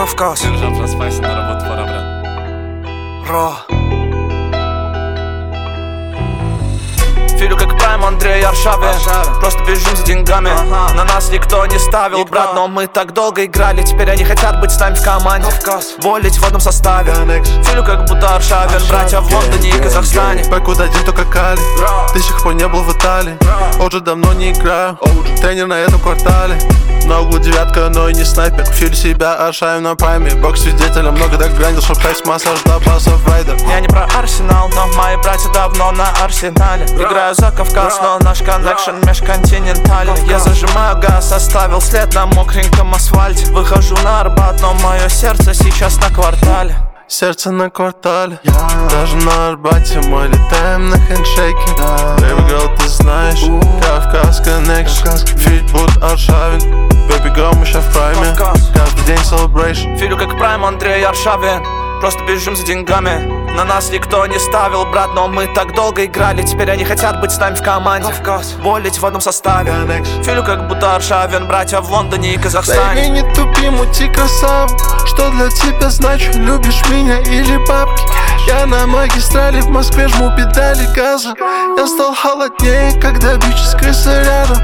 Кавказ. Держав распайся на работу, пора, брат. Ро. Филю как прайм, Андрей Аршавин. Просто бежим за деньгами. На нас никто не ставил, брат, но мы так долго играли. Теперь они хотят быть с нами в команде. Болеть в одном составе. Филю как будто Аршавин. Братья в Лондоне и Казахстане. Бэквуд один, только Кали. Ты сих пор не был в Италии. Уже давно не играю. Тренер на этом квартале. На углу девятка, но и не снайпер. Филю себя Аршавин на прайме. Бокс свидетеля, много так грандил, чтоб хайс массаж до басов райдер. Я не про Арсенал, но мои братья давно на Арсенале. Играю за Кавказ, но наш коннекшн межконтинентальный. Я зажимаю газ, оставил след на мокреньком асфальте. Выхожу на Арбат, но мое сердце сейчас на квартале. Сердце на квартале, даже на Арбате мы летаем на хендшейке. Baby girl, ты знаешь, Кавказ Connection. Фитбуд Аршавин, baby girl, мы ща в прайме. Каждый день celebration. Филю как прайм, Андрей Аршавин. Просто бежим за деньгами. На нас никто не ставил, брат, но мы так долго играли. Теперь они хотят быть с нами в команде. Болеть в одном составе. Филю как будто Аршавин. Братья в Лондоне и Казахстане. Baby, не тупи, мути красаву. Что для тебя значит, любишь меня или бабки? Я на магистрали в Москве жму педали газа. Я стал холоднее, когда бичи с крысы рядом.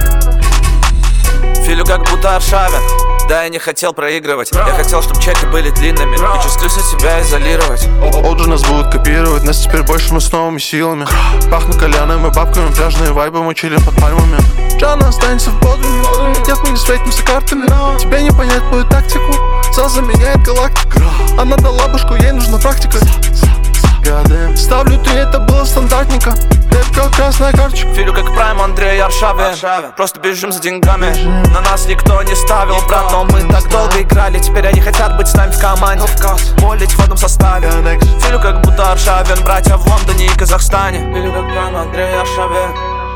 Филю как будто Аршавин. Да, я не хотел проигрывать. Я хотел, чтобы чеки были длинными и через крысу себя изолировать. Олджи нас будут копировать, нас теперь больше мы с новыми силами. Пахну кальяном и бабками, пляжные вайбы, мы чилим под пальмами. Джана останется в Бодруме. Нет, мы не встретимся картами. Тебе не понять мою тактику. Зал заменяет галактику. Она дала башку, ей нужна практика. Ставлю 3, это было стандартненько. Лепка, красная карточка. Филю как прайм, Андрей Аршавин. Просто бежим за деньгами. На нас никто не ставил, брат, но мы так долго играли. Теперь они хотят быть с нами в команде. Болеть в одном составе. Филю как будто Аршавин. Братья в Лондоне и Казахстане. Филю как прайм, Андрей Аршавин.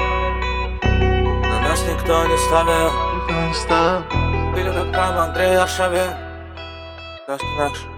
На нас никто не ставил. Филю как прайм, Андрей Аршавин. Connection.